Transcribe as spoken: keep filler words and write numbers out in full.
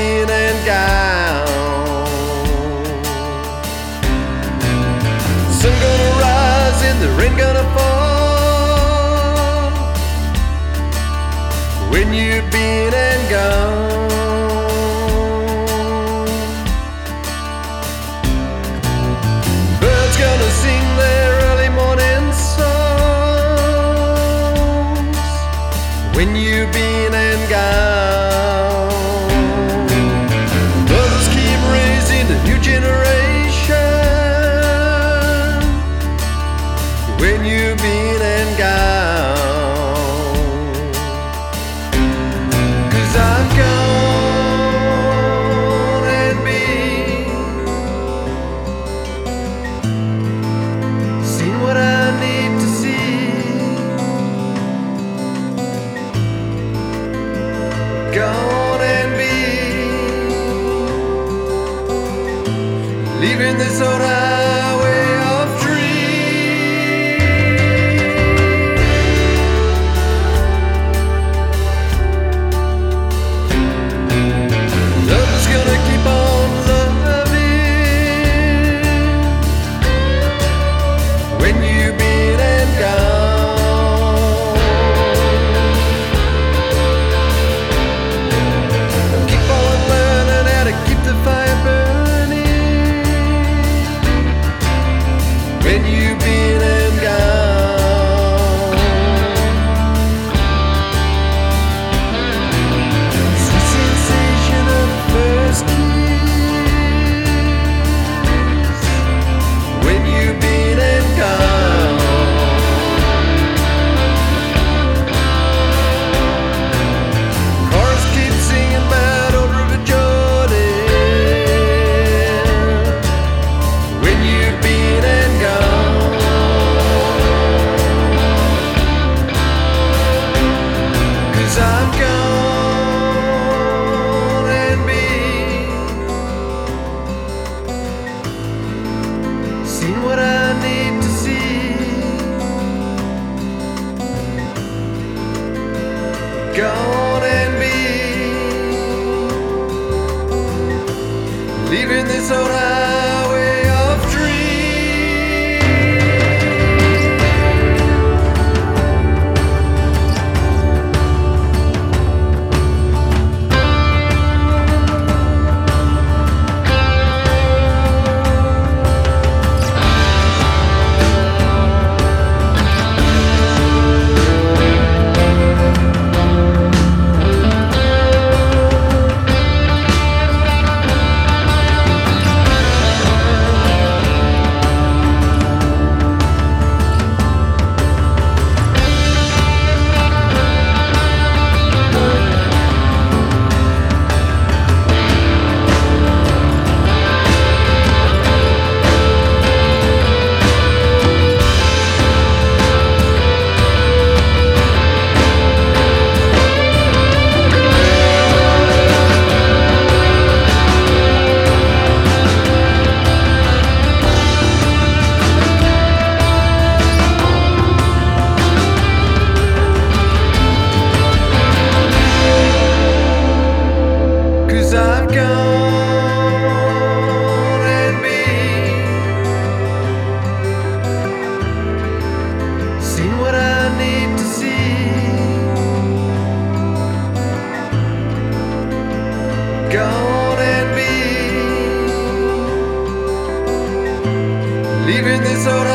been and gone. Sun gonna rise and the rain gonna fall when you've been and gone. Birds gonna sing their early morning songs when you've been and gone. Mothers keep raising a new generation when you've been and gone. 'Cause I'm gone and been, seen what I need to see, gone and been, leaving this old highway of dreams. Love is gonna keep on loving when you've been and gone. Keep on learning how to keep the fire burning when you've been and gone. Sweet sensation of first kiss when you've been and gone. Chorus keeps singing about old River Jordan when you've been and gone. 'Cause I'm gone and been, seen what I need to see, gone and been, leaving this old highway of dreams. I've gone and been, seen what I need to see, gone and been, leaving this old